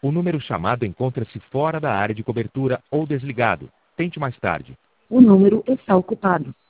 O número chamado encontra-se fora da área de cobertura ou desligado. Tente mais tarde. O número está ocupado.